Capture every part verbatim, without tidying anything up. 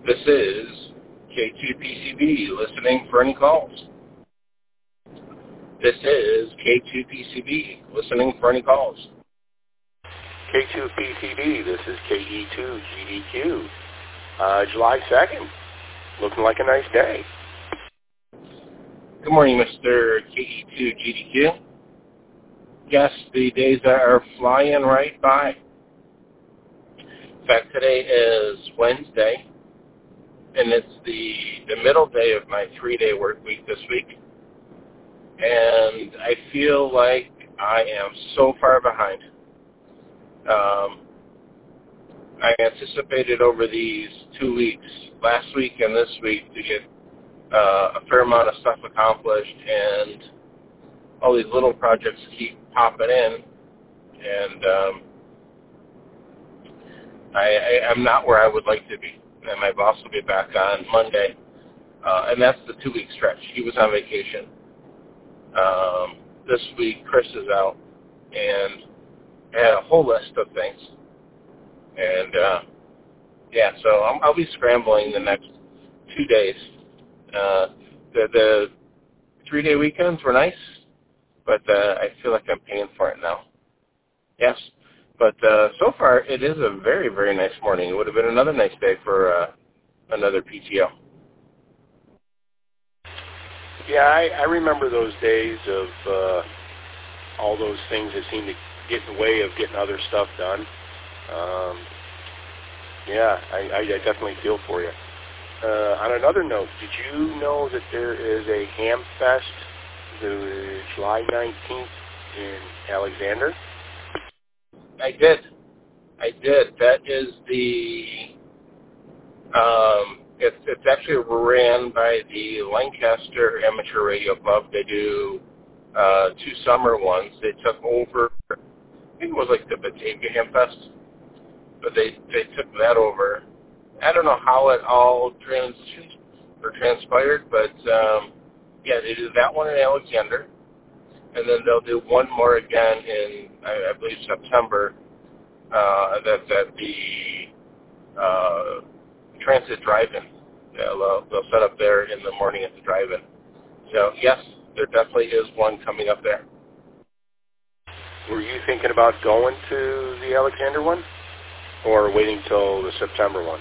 This is K two P C B, listening for any calls. This is K two P C B, listening for any calls. K two P C B, this is K E two G D Q. Uh, July second, looking like a nice day. Good morning, Mister K E two G D Q. Yes, the days are flying right by. In fact, today is Wednesday, and it's the, the middle day of my three-day work week this week. And I feel like I am so far behind. Um, I anticipated over these two weeks, last week and this week, to get uh, a fair amount of stuff accomplished, and all these little projects keep popping in, and um, I, I, I'm not where I would like to be. And my boss will be back on Monday, uh, and that's the two-week stretch. He was on vacation. Um, this week, Chris is out, and I had a whole list of things. And, uh, yeah, so I'm, I'll be scrambling the next two days. Uh, the, the three-day weekends were nice, but uh, I feel like I'm paying for it now. Yes, but uh, so far it is a very, very nice morning. It would have been another nice day for uh, another P T O. Yeah, I, I remember those days of uh, all those things that seem to get in the way of getting other stuff done. Um, yeah, I, I, I definitely feel for you. Uh, on another note, did you know that there is a Ham Fest the July nineteenth in Alexander? I did. I did. That is the, um, it's, it's actually ran by the Lancaster Amateur Radio Club. They do uh, two summer ones. They took over, I think it was like the Batavia Ham Fest, but they, they took that over. I don't know how it all transitioned or transpired, but um, yeah, they do that one in Alexander, and then they'll do one more again in, I, I believe, September. Uh, that's at the uh, Transit Drive-In. Yeah, they'll, they'll set up there in the morning at the drive-in. So, yes, there definitely is one coming up there. Were you thinking about going to the Alexander one, or waiting till the September one?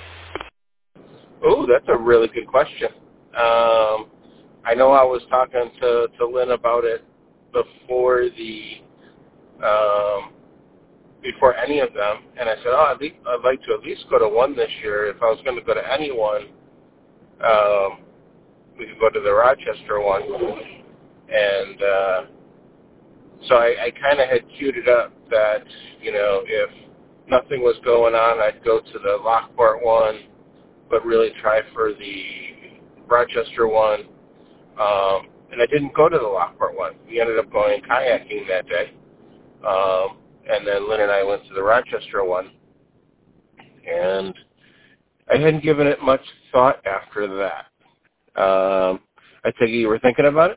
Oh, that's a really good question. Um, I know I was talking to, to Lynn about it before the um, before any of them, and I said, oh, I'd, le- I'd like to at least go to one this year. If I was going to go to any one, um, we could go to the Rochester one. And uh, so I, I kind of had queued it up that, you know, if nothing was going on, I'd go to the Lockport one, but really try for the Rochester one. Um, and I didn't go to the Lockport one. We ended up going kayaking that day. Um, and then Lynn and I went to the Rochester one. And I hadn't given it much thought after that. Um, I take it you were thinking about it?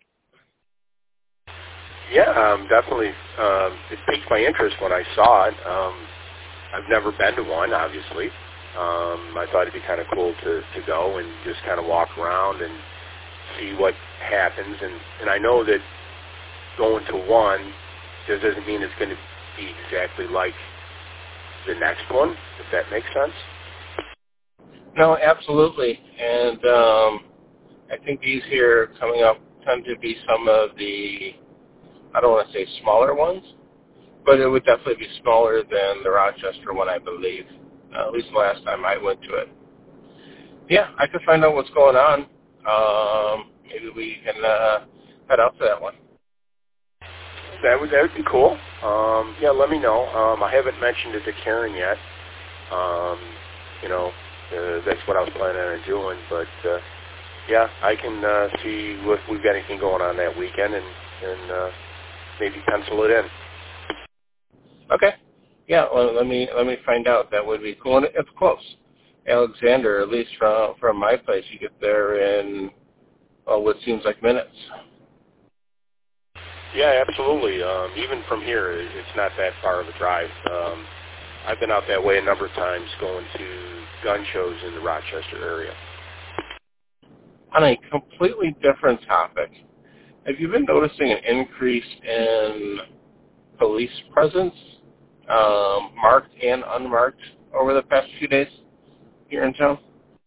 Yeah, um, definitely. Um, it piqued my interest when I saw it. Um, I've never been to one, obviously. Um, I thought it'd be kind of cool to, to go and just kind of walk around and see what happens. And, and I know that going to one just doesn't mean it's going to be exactly like the next one, if that makes sense. No, absolutely. And um, I think these here coming up tend to be some of the, I don't want to say smaller ones, but it would definitely be smaller than the Rochester one, I believe, uh, at least the last time I went to it. Yeah, I could find out what's going on. Um, maybe we can uh, head out to that one. That would, that would be cool. Um, yeah, let me know. Um, I haven't mentioned it to Karen yet. Um, you know, uh, that's what I was planning on doing. But, uh, yeah, I can uh, see if we've got anything going on that weekend and, and uh, maybe pencil it in. Okay. Yeah, well, let me let me find out. That would be cool. And it's close. Alexander, at least from from my place, you get there in, well, what seems like minutes. Yeah, absolutely. Um, even from here, it's not that far of a drive. Um, I've been out that way a number of times going to gun shows in the Rochester area. On a completely different topic, have you been noticing an increase in police presence, um, marked and unmarked, over the past few days here in town?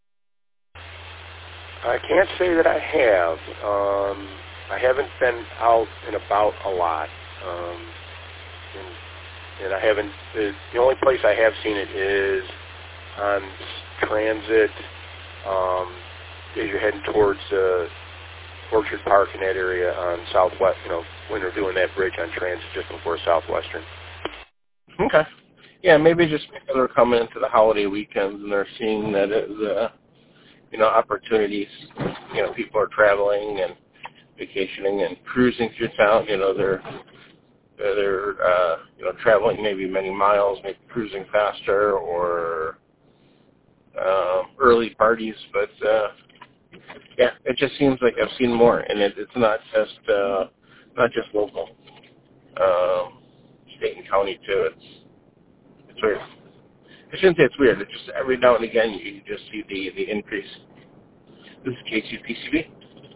I can't say that I have. Um, I haven't been out and about a lot. Um, and, and I haven't, the, the only place I have seen it is on transit, um, as you're heading towards uh, Orchard Park in that area on Southwest, you know, when they're doing that bridge on transit just before Southwestern. Okay. Yeah, maybe just because they're coming into the holiday weekends and they're seeing that as, uh, you know, opportunities. You know, people are traveling and vacationing and cruising through town. You know, they're they're uh, you know traveling maybe many miles, maybe cruising faster, or uh, early parties. But uh, yeah, it just seems like I've seen more, and it, it's not just uh, not just local, um, state and county too. It's it's weird. I shouldn't say it's weird. It's just every now and again you just see the, the increase. This is K two P C B.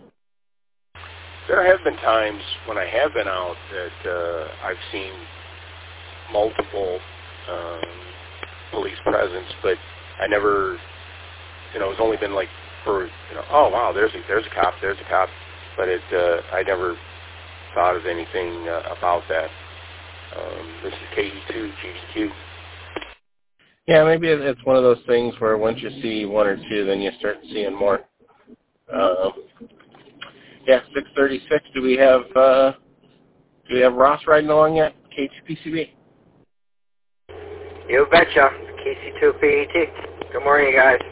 There have been times when I have been out that uh, I've seen multiple um, police presence, but I never, you know, it's only been like for, you know, oh wow, there's a there's a cop, there's a cop, but it uh, I never thought of anything uh, about that. Um, this is K E two G D Q. Yeah, maybe it's one of those things where once you see one or two, then you start seeing more. Um, yeah, six thirty-six. Do we have uh, do we have Ross riding along yet? K two P C B. You betcha. K C two P E T. Good morning, guys.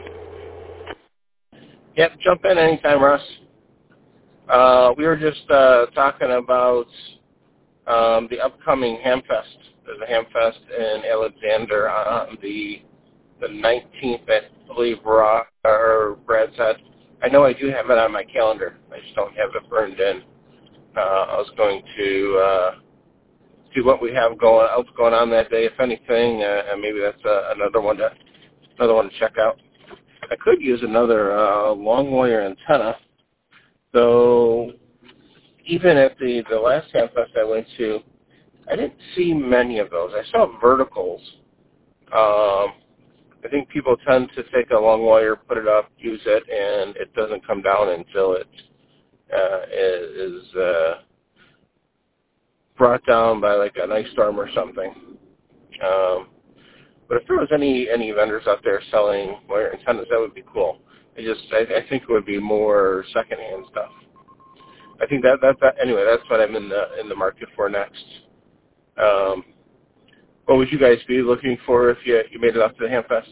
Yep, jump in anytime, Ross. Uh, we were just uh, talking about um, the upcoming Hamfest. There's a Hamfest in Alexander on the the nineteenth, I believe, Ross, or Brad said. I know I do have it on my calendar. I just don't have it burned in. Uh, I was going to uh, see what we have going else going on that day, if anything, uh, and maybe that's uh, another one to another one to check out. I could use another uh, long wire antenna, though. Even at the the last Hamfest I went to, I didn't see many of those. I saw verticals. Um, I think people tend to take a long wire, put it up, use it, and it doesn't come down until it uh, is uh, brought down by like an ice storm or something. Um, but if there was any any vendors out there selling wire antennas, that would be cool. I just I, I think it would be more secondhand stuff. I think that that, that anyway. That's what I'm in the in the market for next. Um, what would you guys be looking for if you you made it up to the Hamfest?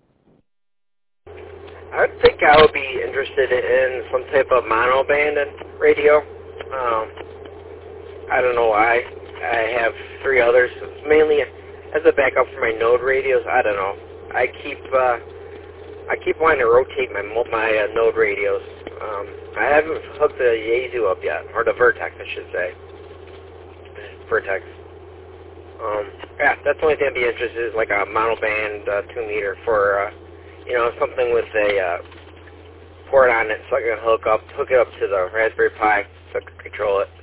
I think I would be interested in some type of monoband radio. Um, I don't know why. I have three others. It's mainly as a backup for my Node radios. I don't know. I keep uh, I keep wanting to rotate my my uh, Node radios. Um, I haven't hooked the Yaesu up yet, or the Vertex, I should say. Vertex. Um, yeah, that's the only thing I'd be interested in, is like a monoband uh, two meter for, uh, you know, something with a uh, port on it, so I can hook up, hook it up to the Raspberry Pi so I can control it.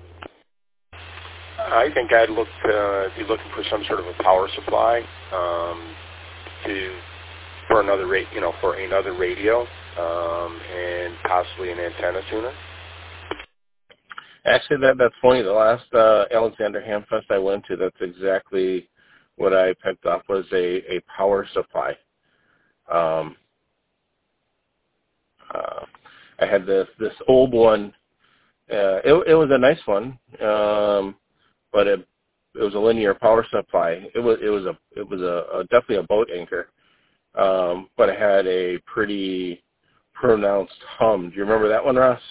I think I'd look uh, be looking for some sort of a power supply um, to for another ra- you know, for another radio um, and possibly an antenna tuner. Actually, that that's funny. The last uh, Alexander Hamfest I went to, that's exactly what I picked up, was a, a power supply. Um, uh, I had this this old one. Uh, it, it was a nice one, um, but it it was a linear power supply. It was it was a it was a, a definitely a boat anchor, um, but it had a pretty pronounced hum. Do you remember that one, Ross?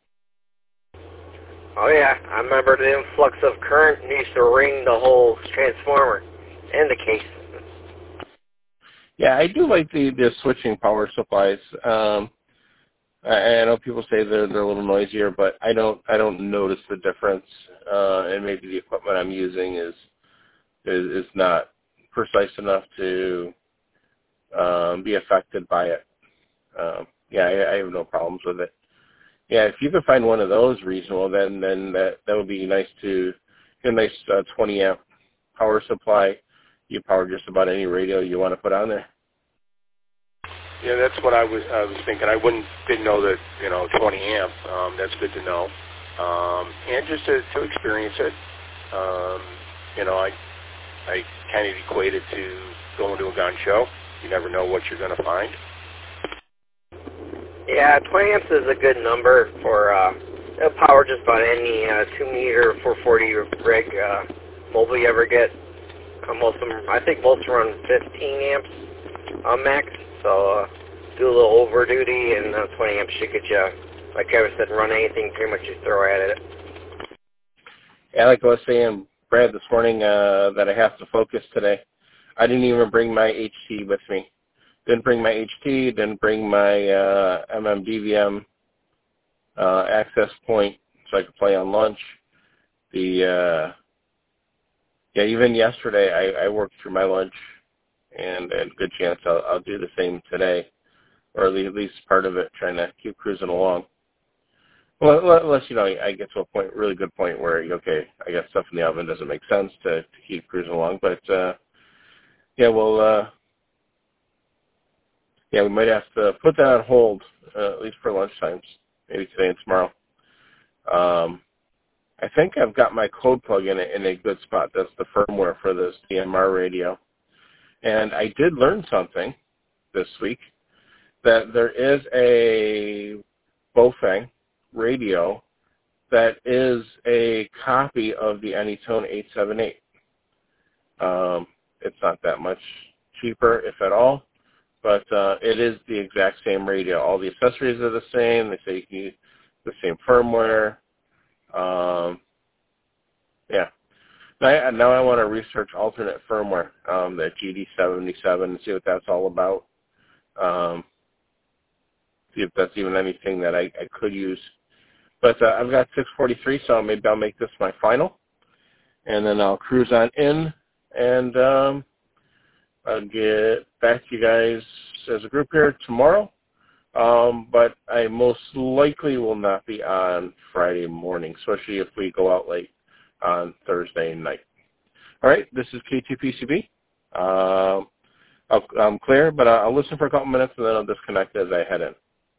Oh yeah, I remember the influx of current used to ring the whole transformer and the case. Yeah, I do like the, the switching power supplies. Um, I, I know people say they're they're a little noisier, but I don't I don't notice the difference. Uh, and maybe the equipment I'm using is is, is not precise enough to um, be affected by it. Um, yeah, I, I have no problems with it. Yeah, if you can find one of those reasonable, then then that that would be nice to get a nice uh, twenty amp power supply. You power just about any radio you want to put on there. Yeah, that's what I was I was thinking. I wouldn't didn't know that, you know, twenty amp. Um, that's good to know. Um, and just to, to experience it. Um, you know, I I kind of equate it to going to a gun show. You never know what you're going to find. Yeah, twenty amps is a good number for uh, it'll power just about any uh, two meter four forty rig uh, mobile you ever get. Uh, most of them, I think most run fifteen amps uh, max. So uh, do a little over duty, and uh, twenty amps should get you, like Kevin said, run anything pretty much you throw at it. Yeah, like I was saying, Brad, this morning uh, that I have to focus today. I didn't even bring my H T with me. Didn't bring my H T, didn't bring my uh, M M D V M uh, access point so I could play on lunch. The uh, yeah, even yesterday I, I worked through my lunch, and a good chance I'll, I'll do the same today, or at least part of it, trying to keep cruising along. Well, unless, you know, I get to a point, really good point where, okay, I got stuff in the oven, doesn't make sense to, to keep cruising along. But, uh, yeah, well, uh, yeah, we might have to put that on hold, uh, at least for lunch times, maybe today and tomorrow. Um, I think I've got my code plug in a, in a good spot. That's the firmware for this D M R radio. And I did learn something this week, that there is a Bofang radio that is a copy of the Anytone eight seven eight. Um, it's not that much cheaper, if at all, but uh, it is the exact same radio. All the accessories are the same. They say you can use the same firmware. Um, yeah. Now I, now I want to research alternate firmware, um, the G D seventy-seven, and see what that's all about. Um, see if that's even anything that I, I could use. But uh, I've got six forty-three, so maybe I'll make this my final. And then I'll cruise on in, and um, I'll get back to you guys as a group here tomorrow. Um, but I most likely will not be on Friday morning, especially if we go out late on Thursday night. All right, this is K T P C B. Um, I'll, I'm clear, but I'll listen for a couple minutes, and then I'll disconnect as I head in.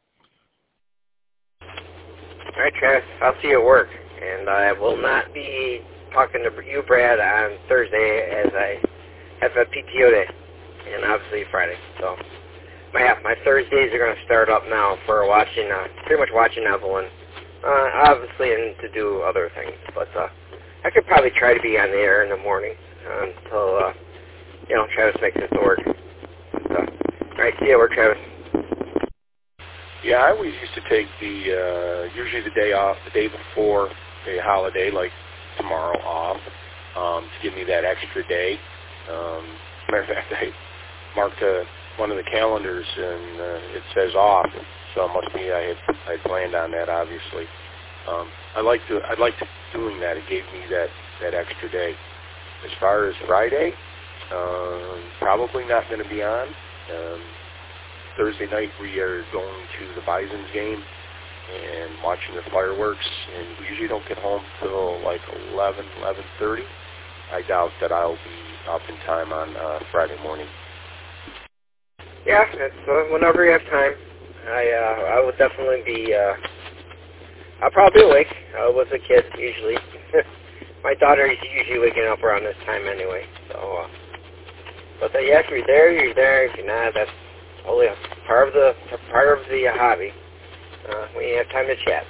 All right, Travis, I'll see you at work, and I will not be talking to you, Brad, on Thursday as I have a P T O day, and obviously Friday. So my my Thursdays are going to start up now for watching, uh, pretty much watching Evelyn, uh, obviously, and to do other things. But uh, I could probably try to be on the air in the morning uh, until, uh, you know, Travis makes it to work. So, all right, see you at work, Travis. Yeah, I always used to take the, uh, usually the day off, the day before a holiday, like tomorrow off, um, to give me that extra day. Um, matter of fact, I marked uh, one of the calendars and uh, it says off, so it must be I had, I had planned on that, obviously. Um, I like to, I liked doing that. It gave me that, that extra day. As far as Friday, um, probably not going to be on. Um, Thursday night we are going to the Bison's game and watching the fireworks, and we usually don't get home till like eleven, eleven thirty. I doubt that I'll be up in time on uh, Friday morning. Yeah, it's uh, whenever you have time. I uh, I would definitely be. Uh, I'll probably be awake. I was a kid usually. My daughter is usually waking up around this time anyway. So, uh, but uh, yeah, if you're there, you're there. If you're not, that's totally part of the part of the uh, hobby. Uh, when you have time to chat.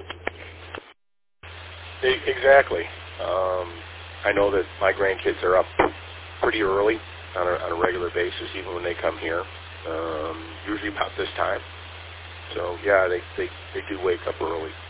Exactly. Um, I know that my grandkids are up pretty early on a, on a regular basis, even when they come here. Um, usually about this time. So yeah, they they, they do wake up early.